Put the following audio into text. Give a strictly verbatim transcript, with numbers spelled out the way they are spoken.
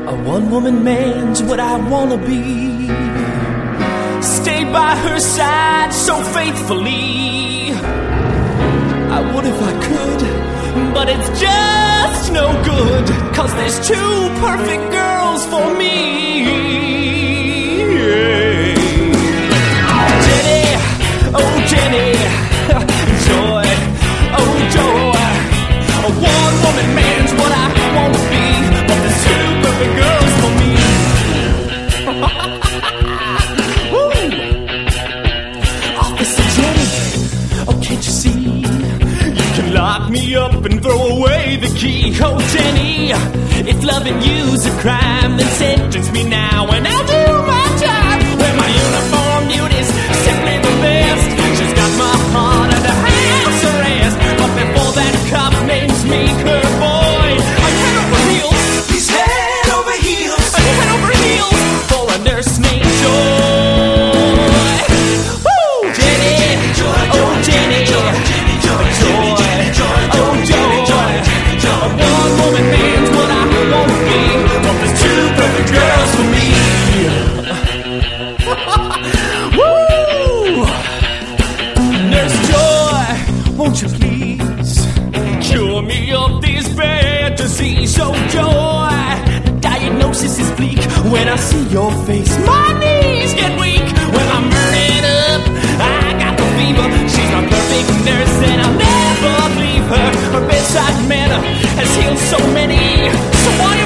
A one-woman man's what I wanna be. Stay by her side so faithfully. I would if I could, but it's just no good, 'cause there's two perfect girls for me. Jenny, oh Jenny, joy, oh joy. A one-woman man's what I wanna be, but there's two perfect girls for me. Officer Jenny, oh can't you see? You can lock me up and throw away the key. Oh Jenny, if loving you's a crime, then sentence me now and I'll do my time. Wear my uniform, beauty's simply the best. She's got my heart under house arrest, but before that cop names me her boy, I'm head over heels. He's head over heels. I'm head over heels for a nurse named Joy. Woo! Jenny, oh Jenny, joy, oh joy. A one-woman man's what I want to be, but there's two perfect girls for me. Woo! Nurse Joy, won't you please cure me of this bad disease? Oh Joy, the diagnosis is bleak. When I see your face, my knees get weak. When I'm burning up, I got the fever. She's my perfect nurse and I'll never leave her. Her bedside manner has healed so many. So why